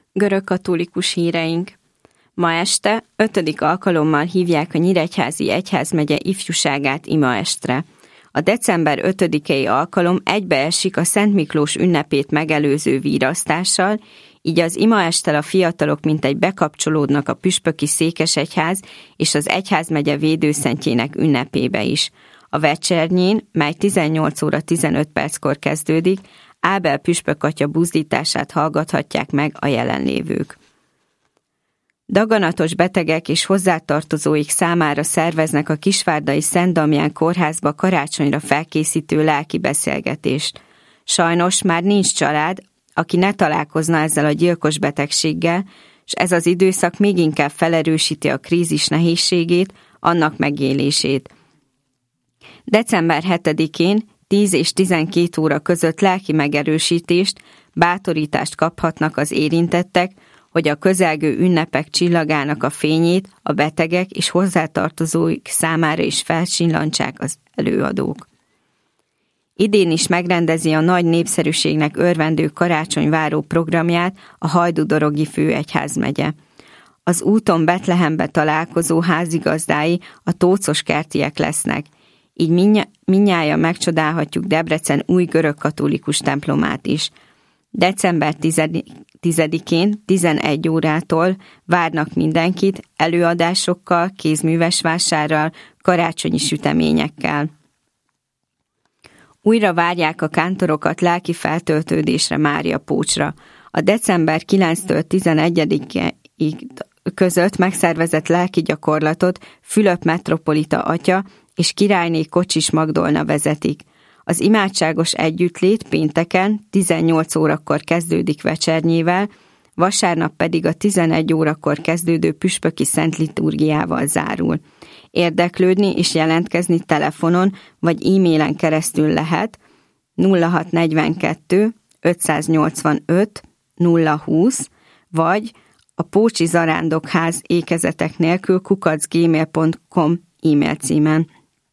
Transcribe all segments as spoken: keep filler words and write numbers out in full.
Görögkatolikus híreink. Ma este ötödik alkalommal hívják a Nyíregyházi Egyházmegye ifjúságát imaestre. A december ötödikei alkalom egybeesik a Szent Miklós ünnepét megelőző vírasztással, így az imaesttel a fiatalok mintegy bekapcsolódnak a püspöki székesegyház és az egyházmegye védőszentjének ünnepébe is. A vecsernyén, mely tizennyolc óra tizenöt perckor kezdődik, Ábel püspök atya buzdítását hallgathatják meg a jelenlévők. Daganatos betegek és hozzátartozóik számára szerveznek a Kisvárdai Szent Damján kórházba karácsonyra felkészítő lelki beszélgetést. Sajnos már nincs család, aki ne találkozna ezzel a gyilkos betegséggel, és ez az időszak még inkább felerősíti a krízis nehézségét, annak megélését. december hetedikén tíz és tizenkét óra között lelki megerősítést, bátorítást kaphatnak az érintettek, hogy a közelgő ünnepek csillagának a fényét a betegek és hozzátartozóik számára is felcsillantsák az előadók. Idén is megrendezi a nagy népszerűségnek örvendő karácsonyváró programját a Hajdú-Dorogi Főegyházmegye. Az úton Betlehembe találkozó házigazdái a tócos kertiek lesznek, így mindnyájan megcsodálhatjuk Debrecen új görögkatolikus templomát is. december tizedikén tizenegy órától várnak mindenkit előadásokkal, kézműves vásárral, karácsonyi süteményekkel. Újra várják a kántorokat lelki feltöltődésre Mária Pócsra. A december kilencedikétől tizenegyedikéig között megszervezett lelki gyakorlatot Fülöp metropolita atya és királyné Kocsis Magdolna vezetik. Az imádságos együttlét pénteken tizennyolc órakor kezdődik vecsernyével, vasárnap pedig a tizenegy órakor kezdődő püspöki szent liturgiával zárul. Érdeklődni és jelentkezni telefonon vagy e-mailen keresztül lehet nulla hat negyvenkettő ötszáznyolcvanöt nulla húsz vagy a Pócsi Zarándokház ékezetek nélkül kukac gmail pont com e-mail címen.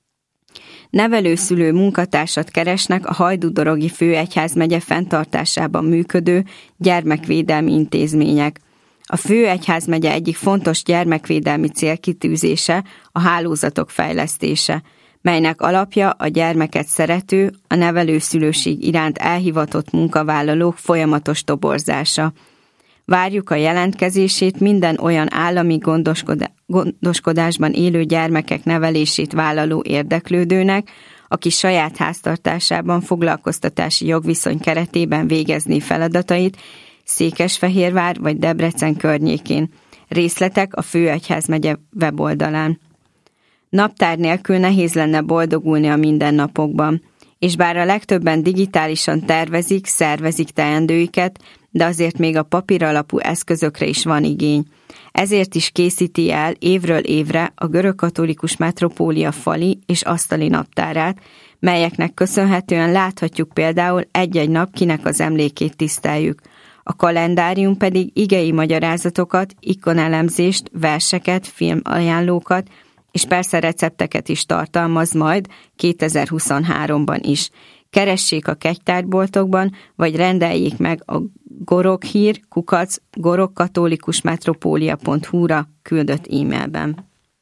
Nevelőszülő munkatársat keresnek a Hajdú-Dorogi Főegyházmegye fenntartásában működő gyermekvédelmi intézmények. A Főegyházmegye egyik fontos gyermekvédelmi célkitűzése a hálózatok fejlesztése, melynek alapja a gyermeket szerető, a nevelőszülőség iránt elhivatott munkavállalók folyamatos toborzása. Várjuk a jelentkezését minden olyan állami gondoskodásban élő gyermekek nevelését vállaló érdeklődőnek, aki saját háztartásában foglalkoztatási jogviszony keretében végezné feladatait Székesfehérvár vagy Debrecen környékén. Részletek a Főegyházmegye weboldalán. Naptár nélkül nehéz lenne boldogulni a mindennapokban, és bár a legtöbben digitálisan tervezik, szervezik teendőiket, de azért még a papíralapú eszközökre is van igény. Ezért is készíti el évről évre a görögkatolikus metropólia fali és asztali naptárát, melyeknek köszönhetően láthatjuk például egy-egy nap, kinek az emlékét tiszteljük. A kalendárium pedig igei magyarázatokat, ikonelemzést, verseket, filmajánlókat és persze recepteket is tartalmaz majd kétezer-huszonháromban is. Keressék a kegytárboltokban, vagy rendeljék meg a goroghír kukac gorogkatolikusmetropólia pont hu-ra küldött e-mailben.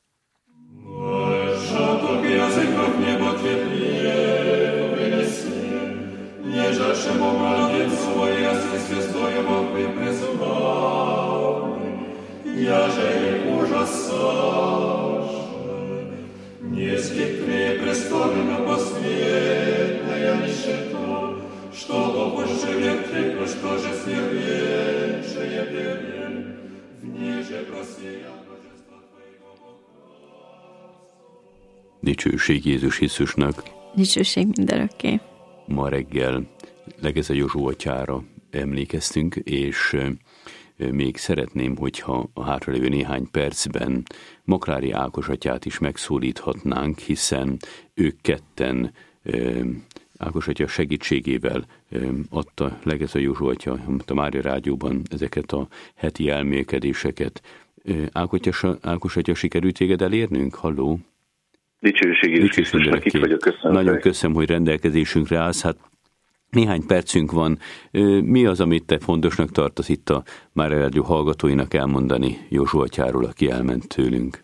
Dicsőség Jézus Krisztusnak. Dicsőség mindörökké. Ma reggel Legeze Józsó atyára emlékeztünk, és még szeretném, hogyha a hátralévő néhány percben Maklári Ákos atyát is megszólíthatnánk, hiszen ők ketten Ákos atya segítségével adta Legeze Józsó atya a Mária Rádióban ezeket a heti elmélkedéseket. Ákos atya, sikerült téged elérnünk? Halló? Dicsőség Jézus Krisztusnak, itt vagyok, köszönöm. Nagyon köszönöm, hogy rendelkezésünkre állsz. Hát Néhány percünk van. Mi az, amit te fontosnak tartasz itt a Mária Rádió hallgatóinak elmondani Józsua atyáról, aki elment tőlünk?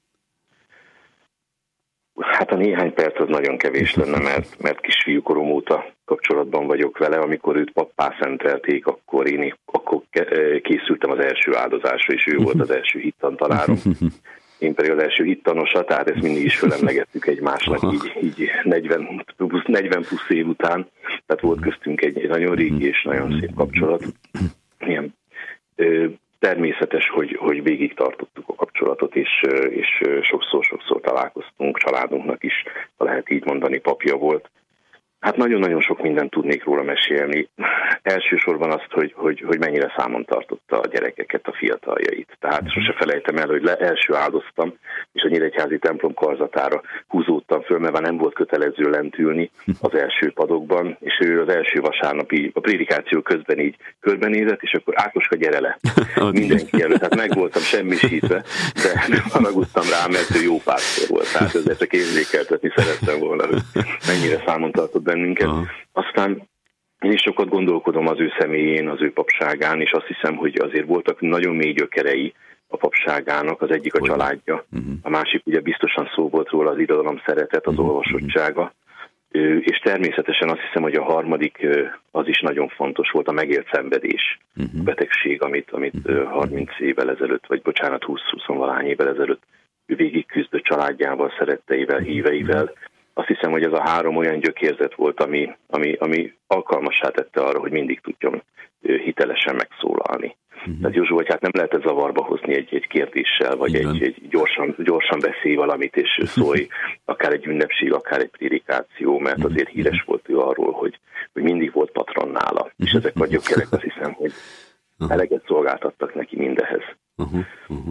Hát a néhány perc az nagyon kevés lenne, mert, mert kisfiúkorom óta kapcsolatban vagyok vele. Amikor őt pappá szentelték, akkor én akkor készültem az első áldozásra, és ő volt az első hittantanárom. Én pedig az első hittanosa, tehát ezt mindig is fölemlegettük egymásnak így, így negyven, plusz, negyven plusz év után. Tehát volt köztünk egy, egy nagyon régi és nagyon szép kapcsolat. Ilyen, ö, természetes, hogy, hogy végig tartottuk a kapcsolatot, és, és sokszor-sokszor találkoztunk, családunknak is, ha lehet így mondani, papja volt. Hát nagyon-nagyon sok mindent tudnék róla mesélni. Elsősorban azt, hogy, hogy, hogy mennyire számon tartotta a gyerekeket, a fiataljait. Tehát sose felejtem el, hogy le, első áldoztam, és a Nyíregyházi templom karzatára húzódtam föl, mert már nem volt kötelező lent ülni az első padokban, és ő az első vasárnapi, a prédikáció közben így körbenézett, és akkor Ákoska, gyere le! Mindenki előtt, hát meg voltam semmisítve, de haragudtam rá, mert ő jó pásztor volt. Tehát ezzel csak érzékeltetni szerettem volna, hogy mennyire számon tartott bennünket. Aha. Aztán én is sokat gondolkodom az ő személyén, az ő papságán, és azt hiszem, hogy azért voltak nagyon mély gyökerei a papságának, az egyik a Olyan. családja, uh-huh. a másik ugye biztosan szó volt róla az irodalom szeretet, az uh-huh. olvasottsága, és természetesen azt hiszem, hogy a harmadik az is nagyon fontos volt, a megélt szenvedés, uh-huh. a betegség, amit, amit uh-huh. harminc évvel ezelőtt, vagy bocsánat, húsz-húsz-valahány évvel ezelőtt ő végig küzdött családjával, szeretteivel, híveivel. Azt hiszem, hogy ez a három olyan gyökérzet volt, ami, ami, ami alkalmassá tette arra, hogy mindig tudjon hitelesen megszólalni. Uh-huh. Tehát Józsua atyát nem lehet zavarba hozni egy, egy kérdéssel, vagy egy, egy gyorsan, gyorsan beszélj valamit, és szólj, akár egy ünnepség, akár egy prédikáció, mert azért híres volt ő arról, hogy, hogy mindig volt patron nála. És ezek a gyökerek, azt hiszem, hogy eleget szolgáltattak neki mindehez. Uh-huh. Uh-huh.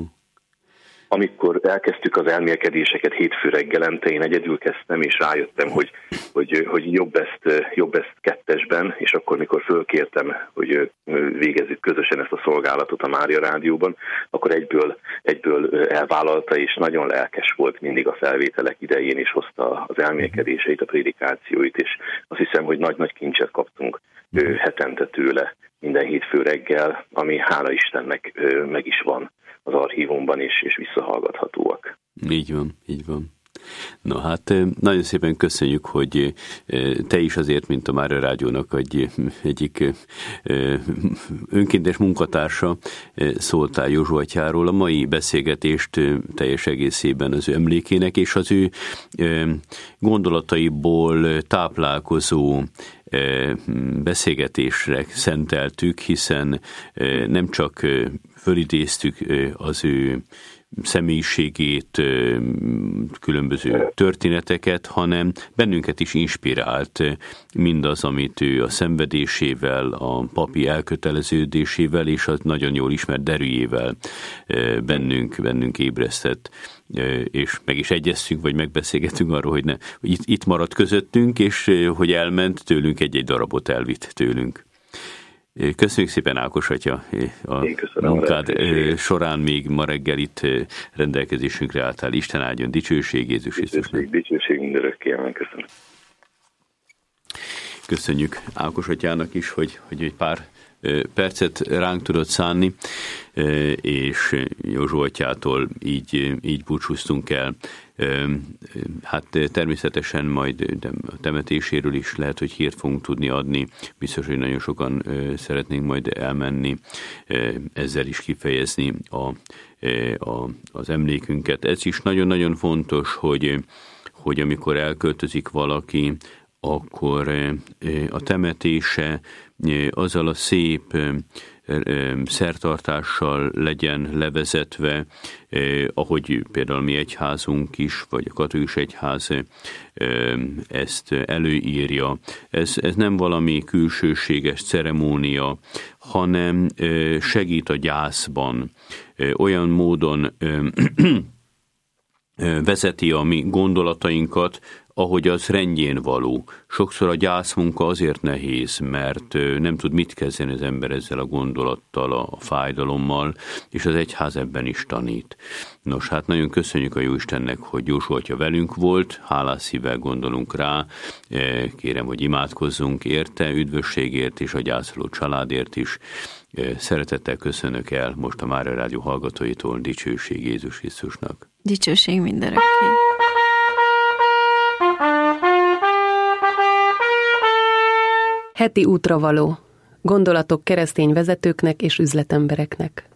Amikor elkezdtük az elmélkedéseket hétfő reggelente, én egyedül kezdtem, és rájöttem, hogy, hogy, hogy jobb, ezt, jobb ezt kettesben, és akkor, mikor fölkértem, hogy végezzük közösen ezt a szolgálatot a Mária Rádióban, akkor egyből, egyből elvállalta, és nagyon lelkes volt mindig a felvételek idején, és hozta az elmélkedéseit, a prédikációit, és azt hiszem, hogy nagy-nagy kincset kaptunk hetente tőle minden hétfő reggel, ami hála Istennek meg is van az archívumban is, és visszahallgathatóak. Így van, így van. Na hát nagyon szépen köszönjük, hogy te is azért, mint a Mária Rádiónak egy, egyik önkéntes munkatársa szóltál Józsua atyáról. A mai beszélgetést teljes egészében az ő emlékének és az ő gondolataiból táplálkozó beszélgetésre szenteltük, hiszen nem csak fölidéztük az ő személyiségét, különböző történeteket, hanem bennünket is inspirált mindaz, amit ő a szenvedésével, a papi elköteleződésével és a nagyon jól ismert derűjével bennünk, bennünk ébresztett, és meg is egyeztünk, vagy megbeszélgettünk arról, hogy, ne, hogy itt, itt maradt közöttünk, és hogy elment tőlünk, egy-egy darabot elvitt tőlünk. Köszönjük szépen, Ákos atya, a munkád során még ma reggel itt rendelkezésünkre álltál. Isten áldjon, dicsőség Jézus Krisztusnak. Dicsőség, dicsőség mindörökké, amen. Köszönöm. Köszönjük Ákos atyának is, hogy, hogy egy pár percet ránk tudott szánni, és Józsua atyától így, így búcsúztunk el. Hát természetesen majd a temetéséről is lehet, hogy hírt fogunk tudni adni. Biztos, hogy nagyon sokan szeretnénk majd elmenni, ezzel is kifejezni a, a, az emlékünket. Ez is nagyon-nagyon fontos, hogy, hogy amikor elköltözik valaki, akkor a temetése azzal a szép szertartással legyen levezetve, ahogy például mi egyházunk is, vagy a katolikus egyház ezt előírja. Ez, ez nem valami külsőséges ceremónia, hanem segít a gyászban. Olyan módon vezeti a mi gondolatainkat, ahogy az rendjén való. Sokszor a gyászmunka azért nehéz, mert nem tud mit kezdeni az ember ezzel a gondolattal, a fájdalommal, és az egyház ebben is tanít. Nos, hát nagyon köszönjük a Jóistennek, hogy Józsua atya velünk volt, hálás szívvel gondolunk rá, kérem, hogy imádkozzunk érte, üdvösségért és a gyászoló családért is. Szeretettel köszönök el most a Mária Rádió hallgatóitól, dicsőség Jézus Krisztusnak. Dicsőség mindörökké. Heti útravaló. Gondolatok keresztény vezetőknek és üzletembereknek.